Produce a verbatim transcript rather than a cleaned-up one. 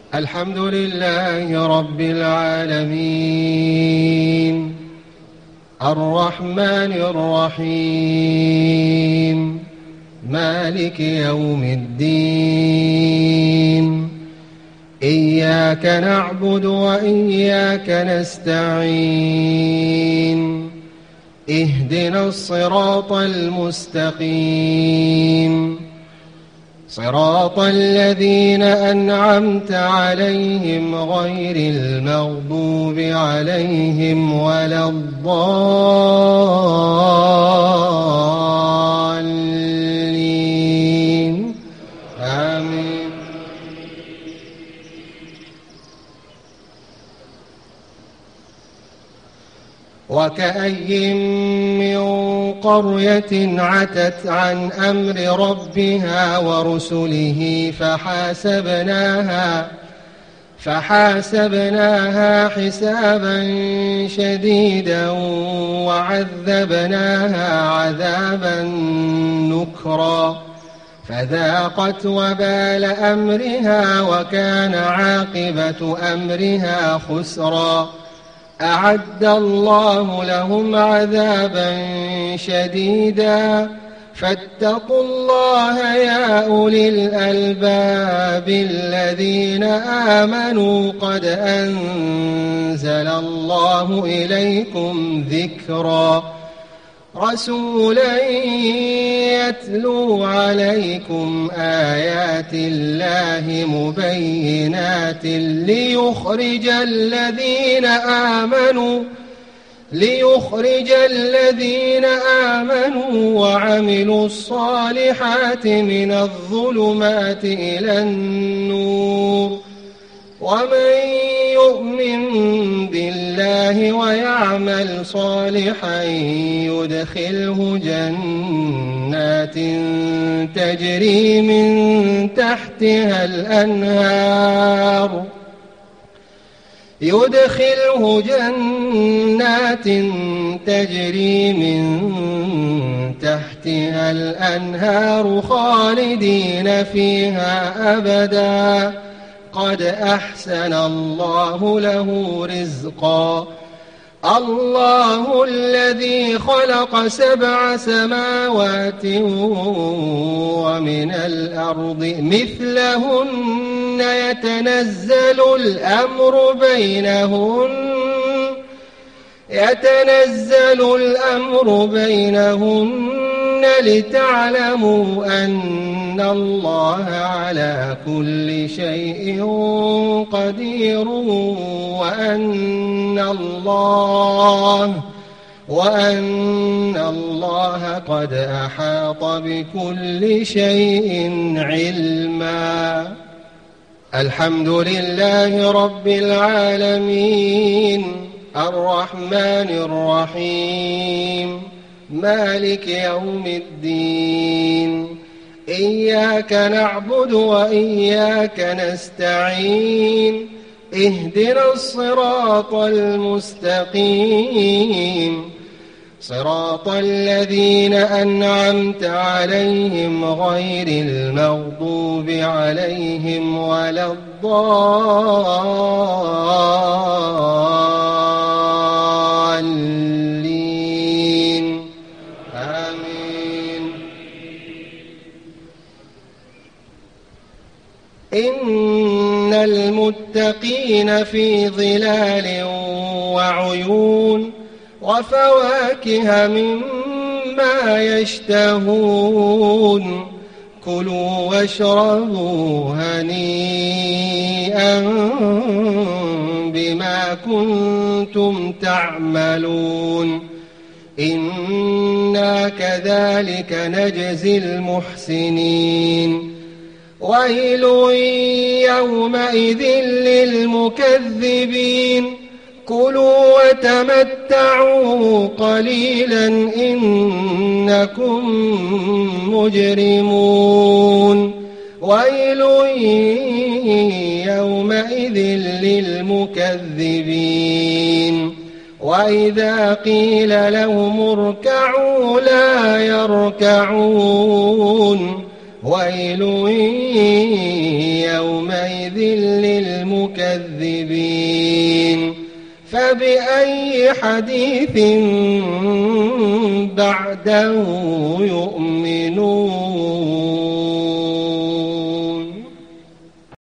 الحمد لله رب العالمين الرحمن الرحيم مالك يوم الدين إياك نعبد وإياك نستعين اهدنا الصراط المستقيم صراط الذين أنعمت عليهم غير المغضوب عليهم ولا الضالين آمين. وكأي من قرية عتت عن أمر ربها ورسله فحاسبناها فحاسبناها حسابا شديدا وعذبناها عذابا نكرا فذاقت وبال أمرها وكان عاقبة أمرها خسرا أعد الله لهم عذابا شديدا فاتقوا الله يا أولي الألباب الذين آمنوا قد أنزل الله إليكم ذكرا رسولا يتلو عليكم آيات الله مبينات ليخرج الذين آمنوا ليخرج الذين آمنوا وعملوا الصالحات من الظلمات إلى النور ومن يؤمن بالله ويعمل صالحا يدخله جنات تجري من تحتها الأنهار يدخله جنات تجري من تحتها الأنهار خالدين فيها أبدا قد أحسن الله له رزقا الله الذي خلق سبع سماوات ومن الأرض مثلهن يتنزل الأمر بينهن يتنزل الأمر بينهن لتعلموا أن الله على كل شيء قدير وأن الله وأن الله قد أحاط بكل شيء علما. الحمد لله رب العالمين الرحمن الرحيم مالك يوم الدين إياك نعبد وإياك نستعين اهدنا الصراط المستقيم صراط الذين أنعمت عليهم غير المغضوب عليهم ولا الضالين آمين. إن المتقين في ظلال وعيون وفواكه مما يشتهون كلوا واشربوا هنيئا بما كنتم تعملون إنا كذلك نجزي المحسنين ويل يومئذ للمكذبين كلوا وتمتعوا قليلا إنكم مجرمون ويل يومئذ للمكذبين وإذا قيل لهم اركعوا لا يركعون ويل يوم يومئذ للمكذبين فبأي حديث بعده يؤمنون